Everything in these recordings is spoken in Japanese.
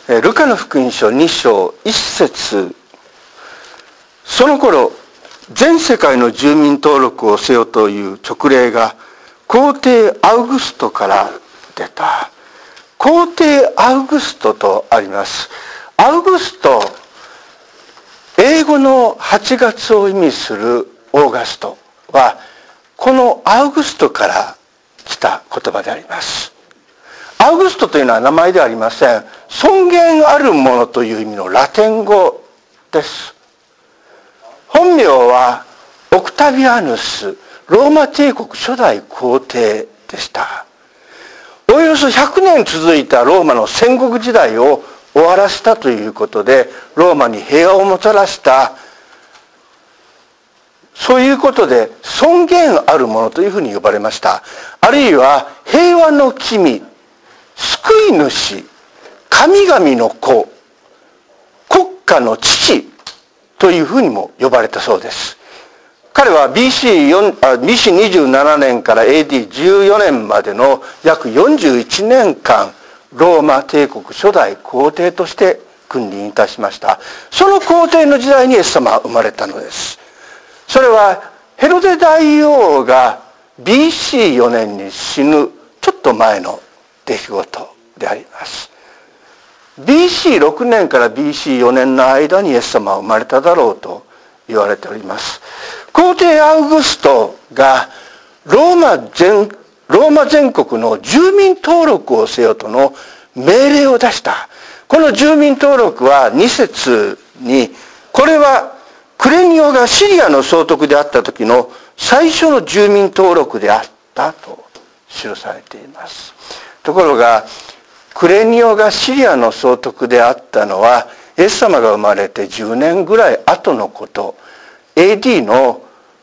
ルカの福音書2章1節、その頃全世界の住民登録をせよという勅令が皇帝アウグストから出た。皇帝アウグストとあります。アウグスト、英語の8月を意味するオーガストはこのアウグストから来た言葉であります。アウグストというのは名前ではありません。尊厳あるものという意味のラテン語です。本名はオクタビアヌス、ローマ帝国初代皇帝でした。およそ100年続いたローマの戦国時代を終わらせたということで、ローマに平和をもたらした、そういうことで尊厳あるものというふうに呼ばれました。あるいは平和の君、救い主、神々の子、国家の父というふうにも呼ばれたそうです。彼は BC27 年から AD14 年までの約41年間、ローマ帝国初代皇帝として君臨いたしました。その皇帝の時代にイエス様は生まれたのです。それはヘロデ大王が BC4 年に死ぬちょっと前の出来事であります。 BC6 年から BC4 年の間にイエス様は生まれただろうと言われております。皇帝アウグストがローマ全国の住民登録をせよとの命令を出した。この住民登録は2節に、これはクレニオがシリアの総督であった時の最初の住民登録であったと記されています。ところがクレニオがシリアの総督であったのはイエス様が生まれて10年ぐらい後のこと、 AD の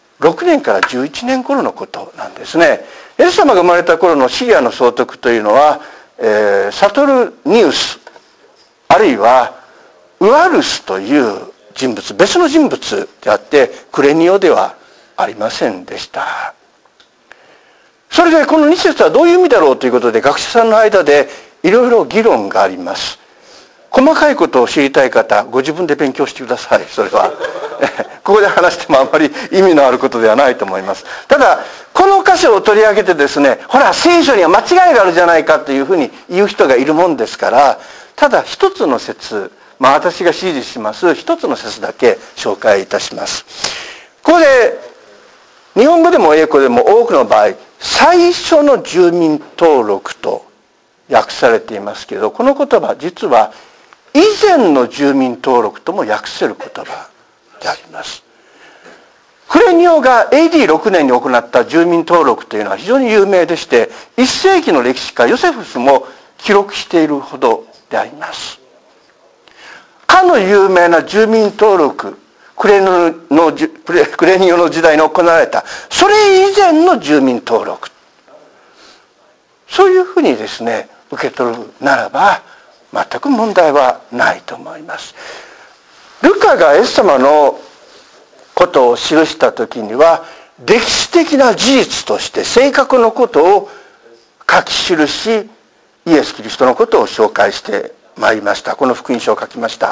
6年から11年頃のことなんですね。イエス様が生まれた頃のシリアの総督というのは、サトルニウスあるいはウアルスという人物、別の人物であってクレニオではありませんでした。それでこの2節はどういう意味だろうということで学者さんの間でいろいろ議論があります。細かいことを知りたい方、ご自分で勉強してください。それはここで話してもあまり意味のあることではないと思います。ただこの箇所を取り上げてですね、ほら聖書には間違いがあるじゃないかというふうに言う人がいるもんですから、ただ一つの説、私が支持します一つの説だけ紹介いたします。ここで日本語でも英語でも多くの場合最初の住民登録と訳されていますけど、この言葉実は以前の住民登録とも訳せる言葉であります。クレニオが AD6 年に行った住民登録というのは非常に有名でして、1世紀の歴史家ヨセフスも記録しているほどであります。かの有名な住民登録、クレニオの時代に行われたそれ以前の住民登録、そういうふうにですね受け取るならば全く問題はないと思います。ルカがイエス様のことを記した時には歴史的な事実として正確のことを書き記し、イエス・キリストのことを紹介してまいりました。この福音書を書きました。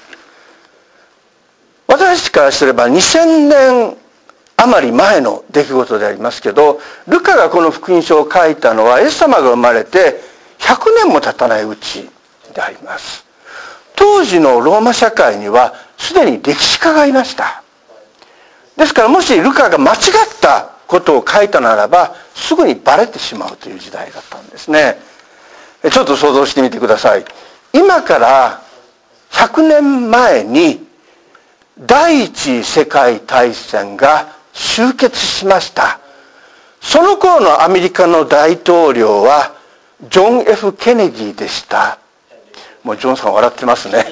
私たちからすれば2000年余り前の出来事でありますけど、ルカがこの福音書を書いたのはイエス様が生まれて100年も経たないうちであります。当時のローマ社会にはすでに歴史家がいました。ですからもしルカが間違ったことを書いたならばすぐにバレてしまうという時代だったんですね。ちょっと想像してみてください。今から100年前に第一次世界大戦が終結しました。その頃のアメリカの大統領はジョン・ F ・ケネディでした。もうジョンさん笑ってますね。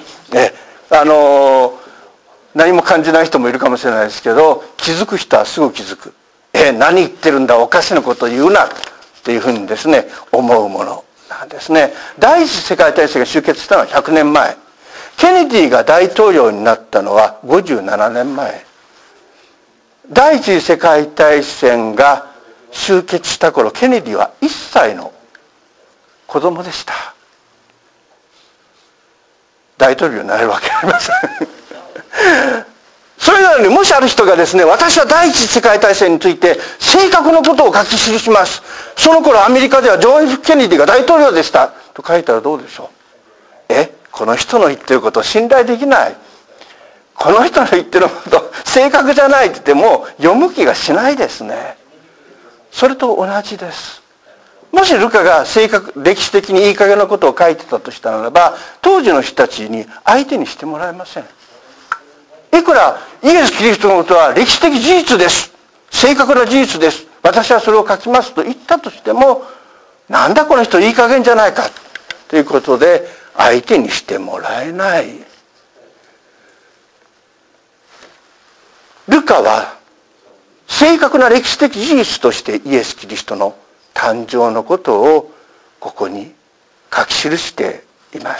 何も感じない人もいるかもしれないですけど、気づく人はすぐ気づく。何言ってるんだ、おかしなこと言うなっていうふうにですね思うものなんですね。第一次世界大戦が終結したのは100年前。ケネディが大統領になったのは57年前。第一次世界大戦が終結した頃、ケネディは1歳の子供でした。 大統領になれるわけありませんそれなのに、もしある人がですね、私は第一次世界大戦について正確なことを書き記します、その頃アメリカではジョン・ F ・ケネディが大統領でしたと書いたらどうでしょう。この人の言ってることを信頼できない、この人の言ってること正確じゃないって言っても読む気がしないですね。それと同じです。もしルカが歴史的にいい加減なことを書いてたとしたならば、当時の人たちに相手にしてもらえません。いくらイエス・キリストのことは歴史的事実です、正確な事実です、私はそれを書きますと言ったとしても、なんだこの人いい加減じゃないかということで相手にしてもらえない。ルカは正確な歴史的事実としてイエス・キリストの誕生のことをここに書き記しています。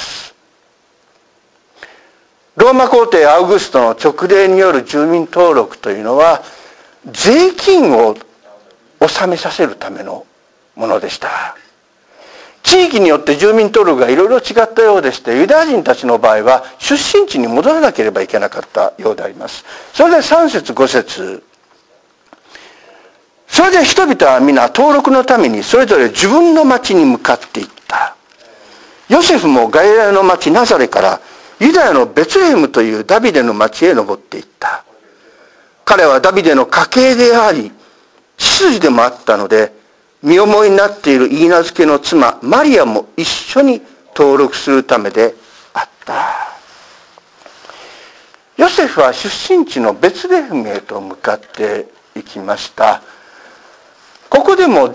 ローマ皇帝アウグストの勅令による住民登録というのは税金を納めさせるためのものでした。地域によって住民登録がいろいろ違ったようでして、ユダヤ人たちの場合は出身地に戻らなければいけなかったようであります。それで3節5節、それで人々は皆登録のためにそれぞれ自分の町に向かっていった。ヨセフもガリラヤの町ナザレからユダヤのベツレヘムというダビデの町へ登っていった。彼はダビデの家系であり血筋でもあったので、身重になっているイーナ漬けの妻マリアも一緒に登録するためであった。ヨセフは出身地のベツレヘムへと向かっていきました。ここでも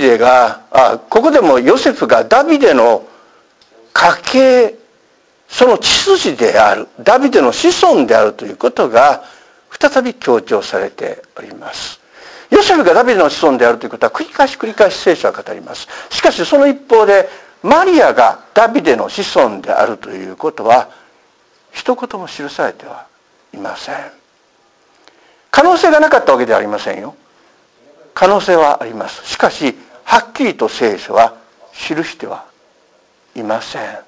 ヨセフがダビデの家系、その血筋である、ダビデの子孫であるということが再び強調されております。ヨセフがダビデの子孫であるということは繰り返し聖書は語ります。しかしその一方でマリアがダビデの子孫であるということは一言も記されてはいません。可能性がなかったわけではありませんよ。可能性はあります。しかしはっきりと聖書は記してはいません。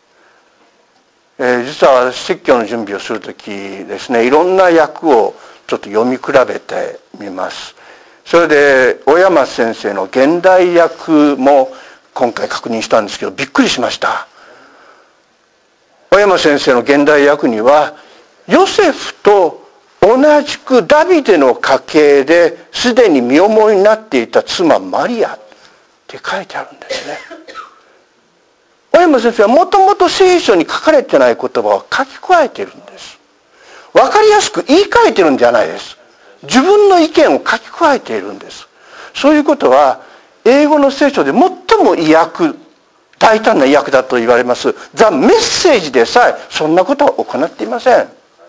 実は私説教の準備をするときですね、いろんな訳をちょっと読み比べてみます。それで小山先生の現代訳も今回確認したんですけど、びっくりしました。小山先生の現代訳にはヨセフと同じくダビデの家系ですでに身重になっていた妻マリアって書いてあるんですね。小山先生はもともと聖書に書かれてない言葉を書き加えているんです。わかりやすく言い換えてるんじゃないです。自分の意見を書き加えているんです。そういうことは英語の聖書で最も大胆な意訳だと言われますザ・メッセージでさえそんなことは行っていません。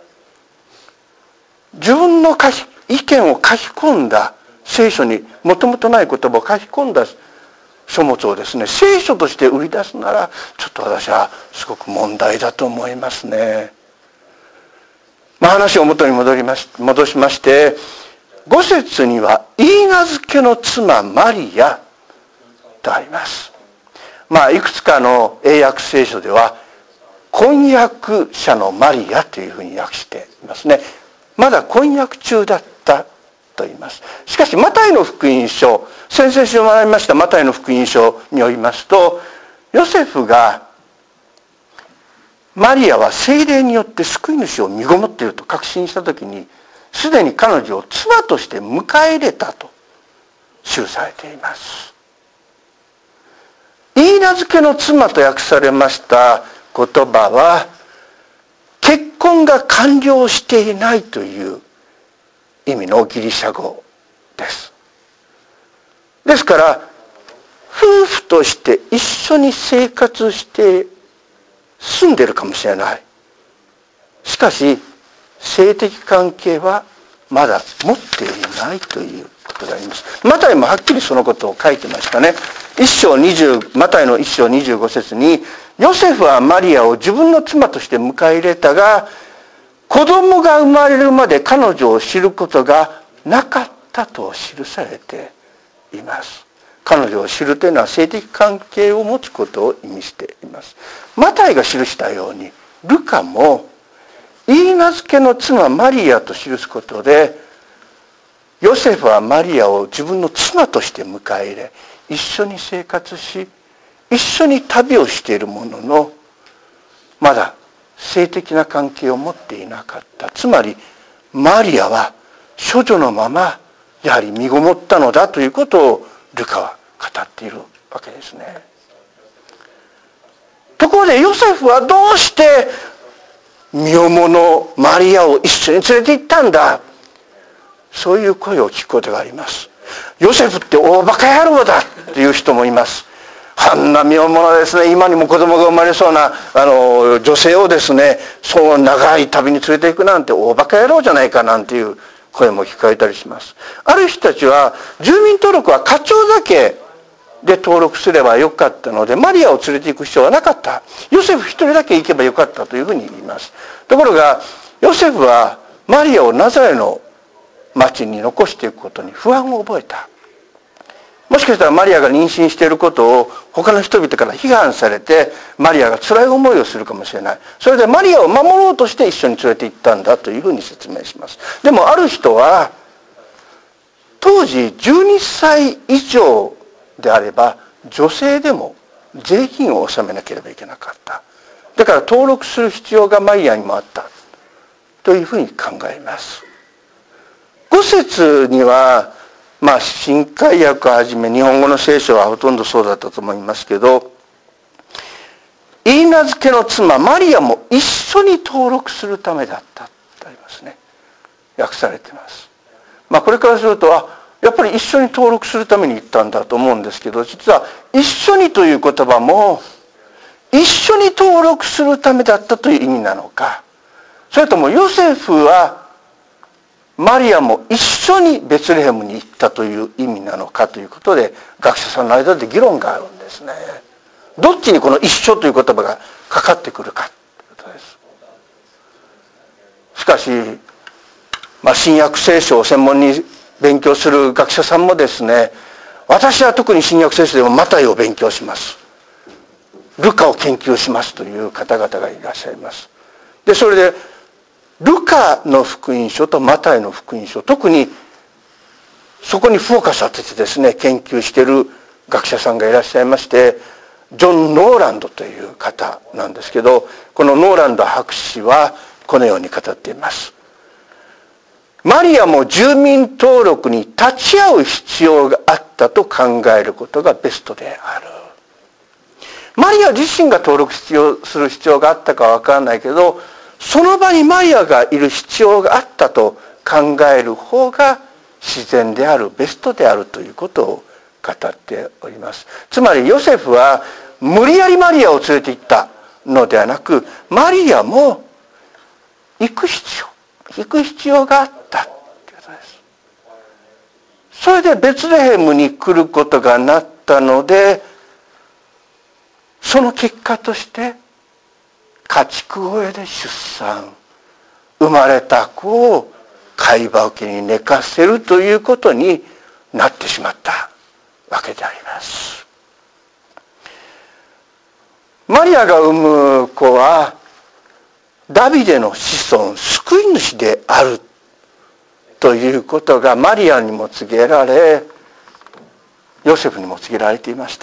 自分の意見を書き込んだ、聖書にもともとない言葉を書き込んだ書物をですね、聖書として売り出すならちょっと私はすごく問題だと思いますね。話を元に戻しまして、5節にはイーナ漬けの妻マリアとあります。いくつかの英訳聖書では婚約者のマリアというふうに訳していますね。まだ婚約中だったと言います。しかしマタイの福音書、先々週学びましたマタイの福音書によりますと、ヨセフがマリアは聖霊によって救い主を身ごもっていると確信したときに、すでに彼女を妻として迎え入れたと記されています。イーナ漬けの妻と訳されました言葉は、結婚が完了していないという意味のギリシャ語です。ですから夫婦として一緒に生活して住んでるかもしれない。しかし性的関係はまだ持っていないということであります。マタイもはっきりそのことを書いてましたね。マタイの1章25節に、ヨセフはマリアを自分の妻として迎え入れたが、子供が生まれるまで彼女を知ることがなかったと記されています。彼女を知るというのは性的関係を持つことを意味しています。マタイが記したように、 ルカも言い名付けの妻マリアと記すことで、ヨセフはマリアを自分の妻として迎え入れ、一緒に生活し、一緒に旅をしているものの、まだ性的な関係を持っていなかった。つまりマリアは処女のままやはり身ごもったのだということをルカは語っているわけですね。ところでヨセフはどうして身重のマリアを一緒に連れて行ったんだ、そういう声を聞くことがあります。ヨセフって大バカ野郎だっていう人もいます。あんな身重なですね、今にも子供が生まれそうな女性をですね、そう長い旅に連れて行くなんて大バカ野郎じゃないかなんていう声も聞かれたりします。ある人たちは住民登録は課長だけで登録すればよかったので、マリアを連れて行く必要はなかった。ヨセフ一人だけ行けばよかったというふうに言います。ところがヨセフはマリアをナザレの町に残していくことに不安を覚えた。もしかしたらマリアが妊娠していることを他の人々から批判されて、マリアが辛い思いをするかもしれない。それでマリアを守ろうとして一緒に連れて行ったんだというふうに説明します。でもある人は、当時12歳以上であれば女性でも税金を納めなければいけなかった。だから登録する必要がマリアにもあったというふうに考えます。5節には新海訳をはじめ日本語の聖書はほとんどそうだったと思いますけど、言い名付けの妻マリアも一緒に登録するためだったとありますね。訳されています。これからするとやっぱり一緒に登録するために行ったんだと思うんですけど、実は一緒にという言葉も一緒に登録するためだったという意味なのか、それともヨセフはマリアも一緒にベツレヘムに行ったという意味なのかということで、学者さんの間で議論があるんですね。どっちにこの一緒という言葉がかかってくるかということです。しかし、新約聖書を専門に勉強する学者さんもですね、私は特に新約聖書でもマタイを勉強します、ルカを研究しますという方々がいらっしゃいます。でそれでルカの福音書とマタイの福音書、特にそこにフォーカス当ててですね研究している学者さんがいらっしゃいまして、ジョン・ノーランドという方なんですけど、このノーランド博士はこのように語っています。マリアも住民登録に立ち会う必要があったと考えることがベストである。マリア自身が登録する必要があったかは分からないけど、その場にマリアがいる必要があったと考える方が自然である、ベストであるということを語っております。つまりヨセフは無理やりマリアを連れて行ったのではなく、マリアも行く必要があったということです。それでベツレヘムに来ることがなったので、その結果として家畜小屋で出産、生まれた子を貝羽桶に寝かせるということになってしまったわけであります。マリアが産む子はダビデの子孫、救い主であるということがマリアにも告げられ、ヨセフにも告げられていました。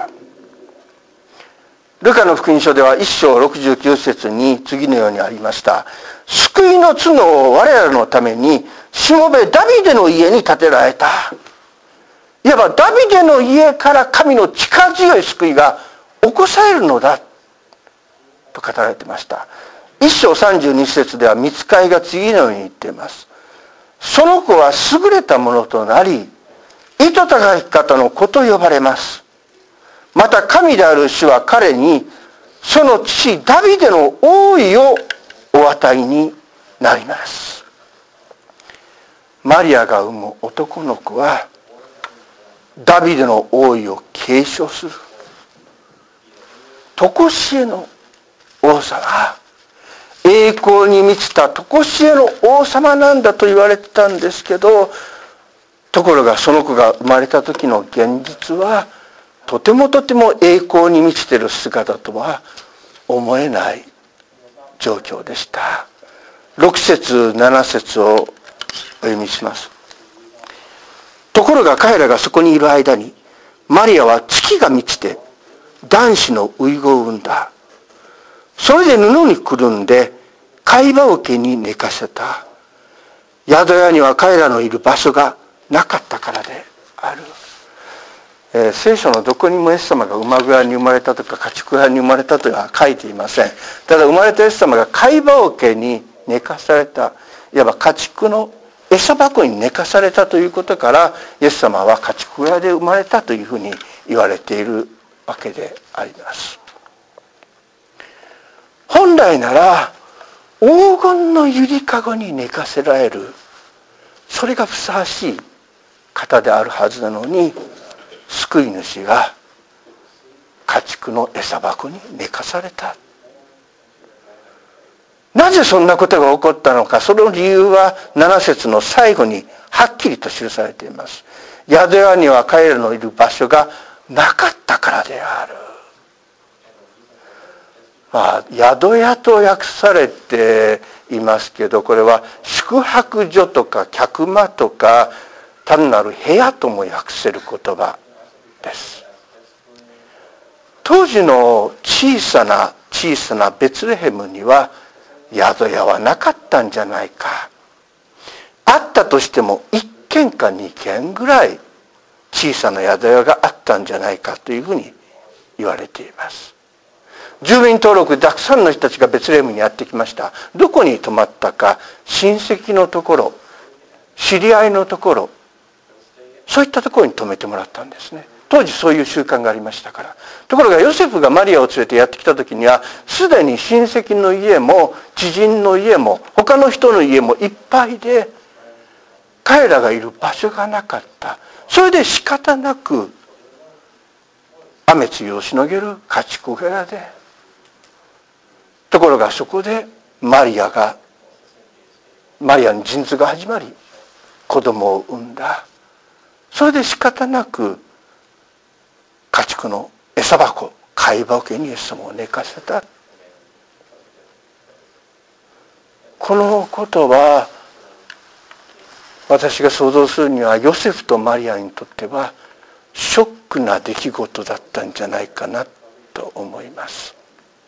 ルカの福音書では1章69節に次のようにありました。救いの角を我らのためにしもべダビデの家に建てられた。いわばダビデの家から神の力強い救いが起こされるのだと語られていました。1章32節では御使いが次のように言っています。その子は優れたものとなり、糸高き方の子と呼ばれます。また神である主は彼にその父ダビデの王位をお与えになります。マリアが産む男の子はダビデの王位を継承する常しえの王様、栄光に満ちた常しえの王様なんだと言われてたんですけど、ところがその子が生まれた時の現実はとても栄光に満ちている姿とは思えない状況でした。6節7節をお読みします。ところが彼らがそこにいる間に、マリアは月が満ちて男子の遺語を産んだ。それで布にくるんで貝羽桶に寝かせた。宿屋には彼らのいる場所がなかったからである。聖書のどこにもイエス様が馬小屋に生まれたとか家畜小屋に生まれたとは書いていません。ただ生まれたイエス様が貝羽桶に寝かされた、いわば家畜の餌箱に寝かされたということから、イエス様は家畜小屋で生まれたというふうに言われているわけであります。本来なら黄金のゆりかごに寝かせられる、それがふさわしい方であるはずなのに、救い主が家畜の餌箱に寝かされた。なぜそんなことが起こったのか、その理由は7節の最後にはっきりと記されています。宿屋には彼らのいる場所がなかったからである。宿屋と訳されていますけど、これは宿泊所とか客間とか単なる部屋とも訳せる言葉です。当時の小さなベツレヘムには宿屋はなかったんじゃないか。あったとしても1軒か2軒ぐらい小さな宿屋があったんじゃないかというふうに言われています。住民登録でたくさんの人たちがベツレヘムにやってきました。どこに泊まったか、親戚のところ、知り合いのところ、そういったところに泊めてもらったんですね。当時そういう習慣がありましたから。ところがヨセフがマリアを連れてやってきた時には、すでに親戚の家も知人の家も他の人の家もいっぱいで、彼らがいる場所がなかった。それで仕方なく雨露をしのげる家畜小屋で、ところがそこでマリアに陣痛が始まり子供を産んだ。それで仕方なく家畜の餌箱、貝羽桶にイエス様を寝かせた。このことは私が想像するにはヨセフとマリアにとってはショックな出来事だったんじゃないかなと思います。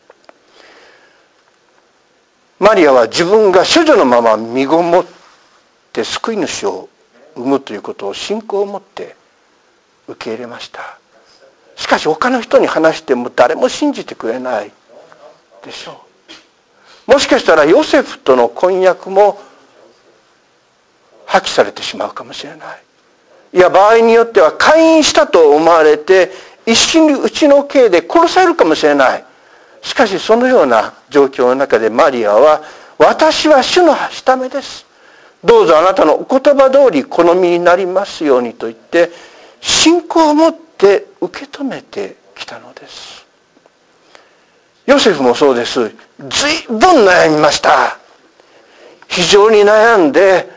マリアは自分が処女のまま身ごもって救い主を産むということを信仰を持って受け入れました。しかし他の人に話しても誰も信じてくれないでしょう。もしかしたらヨセフとの婚約も破棄されてしまうかもしれない。いや、場合によっては姦淫したと思われて一心にうちの刑で殺されるかもしれない。しかしそのような状況の中でマリアは、私は主のはしためです、どうぞあなたのお言葉通り好みになりますようにと言って信仰を持って受け止めてきたのです。ヨセフもそうです。随分悩みました。非常に悩んで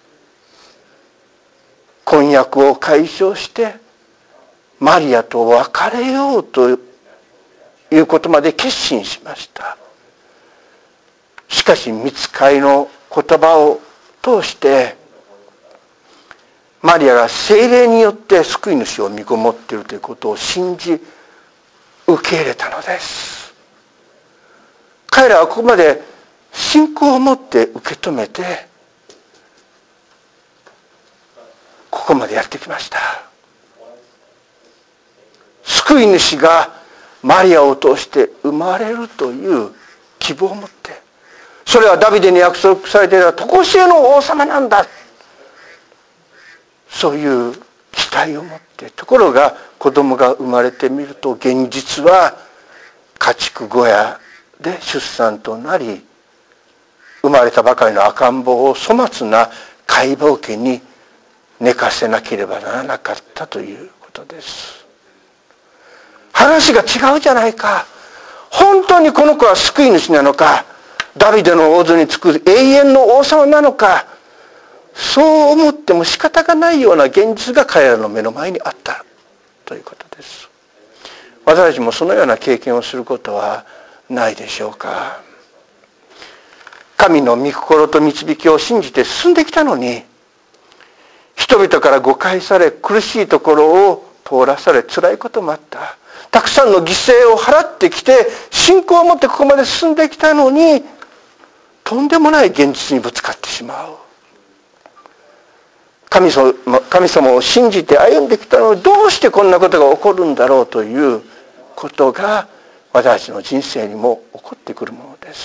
婚約を解消してマリアと別れようということまで決心しました。しかし御使いの言葉を通してマリアが聖霊によって救い主を身ごもっているということを信じ受け入れたのです。彼らはここまで信仰を持って受け止めてここまでやってきました。救い主がマリアを通して生まれるという希望を持って、それはダビデに約束されている常しえの王様なんだ、そういう期待を持って、ところが子供が生まれてみると現実は家畜小屋で出産となり、生まれたばかりの赤ん坊を粗末な貝羽桶に寝かせなければならなかったということです。話が違うじゃないか。本当にこの子は救い主なのか、ダビデの王座につく永遠の王様なのか、そう思っても仕方がないような現実が彼らの目の前にあったということです。私たちもそのような経験をすることはないでしょうか。 神の御心と導きを信じて進んできたのに、人々から誤解され、苦しいところを通らされ、辛いこともあった。たくさんの犠牲を払ってきて、信仰を持ってここまで進んできたのに、とんでもない現実にぶつかってしまう。神様を信じて歩んできたのに、どうしてこんなことが起こるんだろうということが私たちの人生にも起こってくるものです。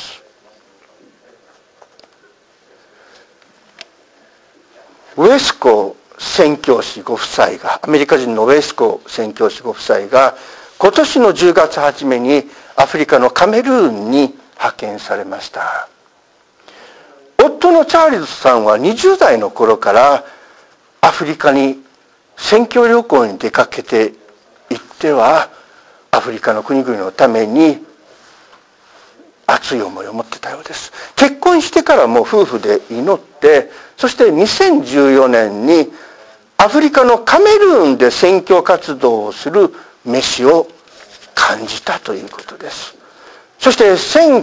ウェスコ宣教師ご夫妻が、アメリカ人のウェスコ宣教師ご夫妻が今年の10月初めにアフリカのカメルーンに派遣されました。夫のチャールズさんは20代の頃からアフリカに宣教旅行に出かけていっては、アフリカの国々のために熱い思いを持ってたようです。結婚してからも夫婦で祈って、そして2014年にアフリカのカメルーンで宣教活動をする召しを感じたということです。そして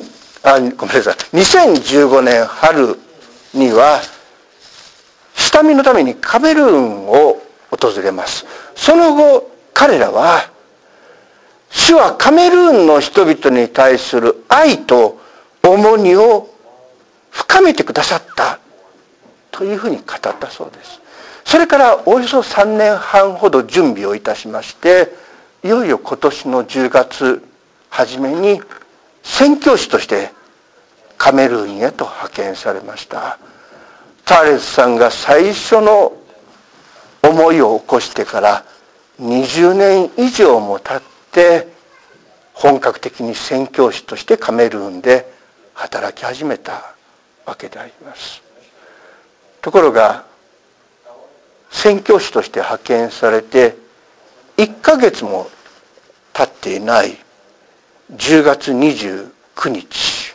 2015年春には下見のためにカメルーンを訪れます。その後彼らは、主はカメルーンの人々に対する愛と重荷を深めてくださったというふうに語ったそうです。それからおよそ3年半ほど準備をいたしまして、いよいよ今年の10月初めに宣教師としてカメルーンへと派遣されました。チャールズさんが最初の思いを起こしてから20年以上も経って本格的に宣教師としてカメルーンで働き始めたわけであります。ところが宣教師として派遣されて1ヶ月も経っていない10月29日、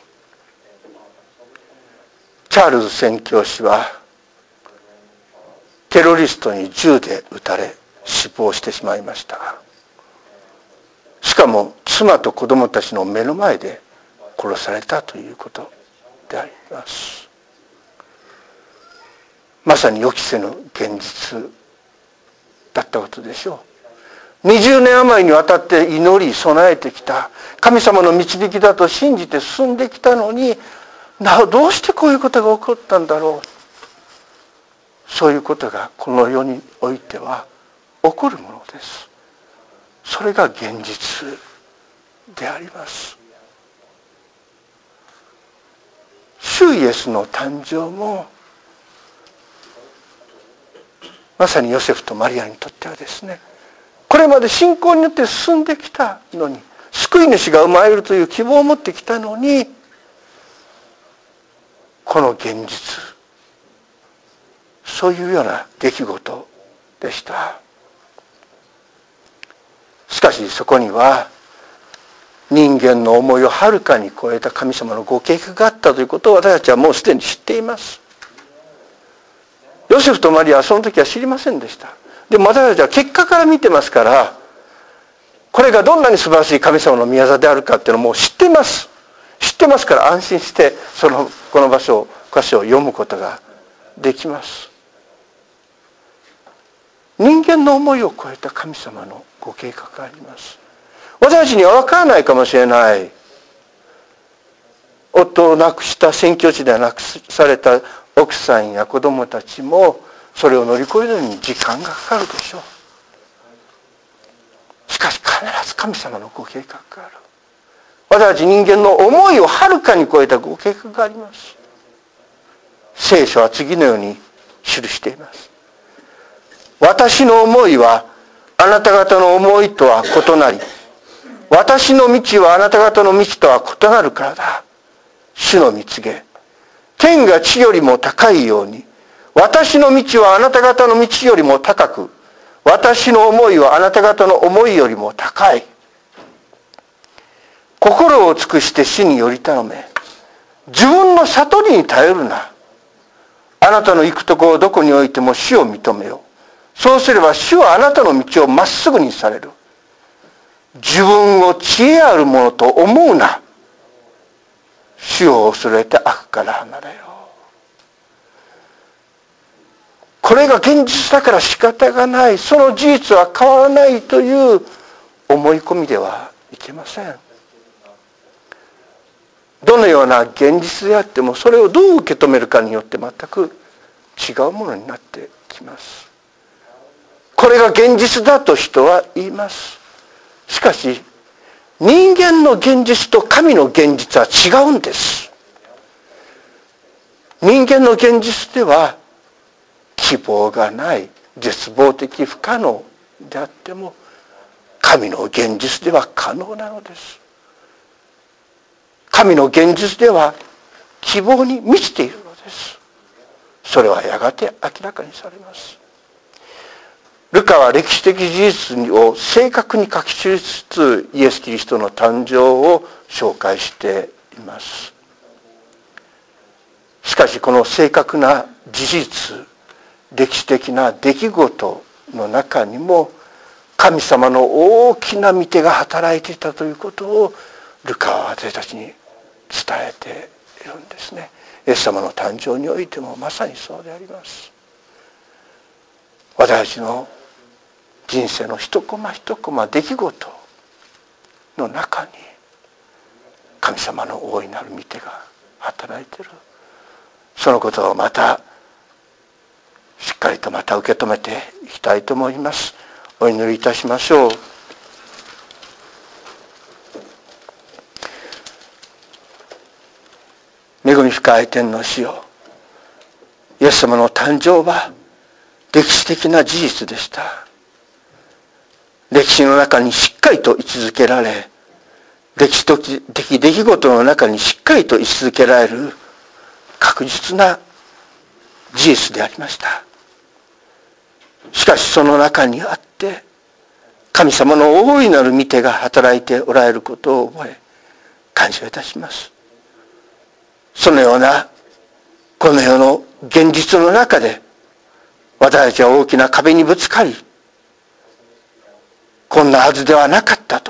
チャールズ宣教師はテロリストに銃で撃たれ死亡してしまいました。しかも妻と子供たちの目の前で殺されたということであります。まさに予期せぬ現実だったことでしょう。20年余りにわたって祈り備えてきた、神様の導きだと信じて進んできたのに、どうしてこういうことが起こったんだろう。そういうことがこの世においては起こるものです。それが現実であります。主イエスの誕生もまさにヨセフとマリアにとってはですね、これまで信仰によって進んできたのに、救い主が生まれるという希望を持ってきたのに、この現実、そういうような出来事でした。しかしそこには人間の思いをはるかに超えた神様のご計画があったということを私たちはもうすでに知っています。ヨセフとマリアはその時は知りませんでした。でも私たちは結果から見てますから、これがどんなに素晴らしい神様の御業であるかっていうのをもう知っています。知ってますから安心してこの箇所を読むことができます。人間の思いを超えた神様のご計画があります。私たちには分からないかもしれない。夫を亡くした宣教師で亡くされた奥さんや子供たちもそれを乗り越えるのに時間がかかるでしょう。しかし必ず神様のご計画がある。私たち人間の思いをはるかに超えたご計画があります。聖書は次のように記しています。私の思いはあなた方の思いとは異なり、私の道はあなた方の道とは異なるからだ。主の御告げ。天が地よりも高いように、私の道はあなた方の道よりも高く、私の思いはあなた方の思いよりも高い。心を尽くして主により頼め。自分の悟りに頼るな。あなたの行くところどこにおいても主を認めよう。そうすれば主はあなたの道をまっすぐにされる。自分を知恵あるものと思うな。 主を恐れて悪から離れよう。これが現実だから仕方がない、その事実は変わらないという思い込みではいけません。どのような現実であっても、それをどう受け止めるかによって全く違うものになってきます。これが現実だと人は言います。しかし人間の現実と神の現実は違うんです。人間の現実では希望がない、絶望的不可能であっても、神の現実では可能なのです。神の現実では希望に満ちているのです。それはやがて明らかにされます。ルカは歴史的事実を正確に書き記しつつ、イエス・キリストの誕生を紹介しています。しかしこの正確な事実、歴史的な出来事の中にも、神様の大きな御手が働いていたということをルカは私たちに伝えているんですね。イエス様の誕生においてもまさにそうであります。私たちの人生の一コマ一コマ出来事の中に神様の大いなる御手が働いている。そのことをまたしっかりとまた受け止めていきたいと思います。お祈りいたしましょう。恵み深い天の主よ、イエス様の誕生は歴史的な事実でした。歴史の中にしっかりと位置づけられ、歴史的出来事の中にしっかりと位置づけられる確実な事実でありました。しかしその中にあって神様の大いなる御手が働いておられることを覚え感謝いたします。そのようなこの世の現実の中で私たちは大きな壁にぶつかり、こんなはずではなかったと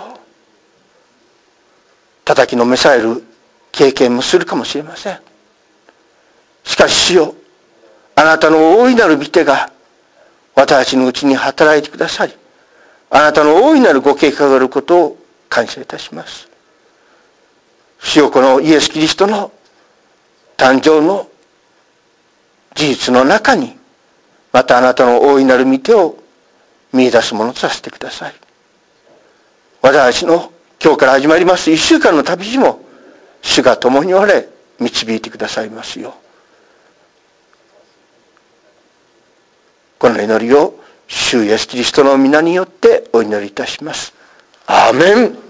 叩きのめされる経験もするかもしれません。しかし主よ、あなたの大いなる御手が私たちのうちに働いてくださり、あなたの大いなるご計画があることを感謝いたします。主よ、このイエス・キリストの誕生の事実の中にまたあなたの大いなる御手を見出すものとさせてください。私たちの今日から始まります1週間の旅路も主が共におられ導いてくださいますよう、この祈りを主イエスキリストの皆によってお祈りいたします。アーメン。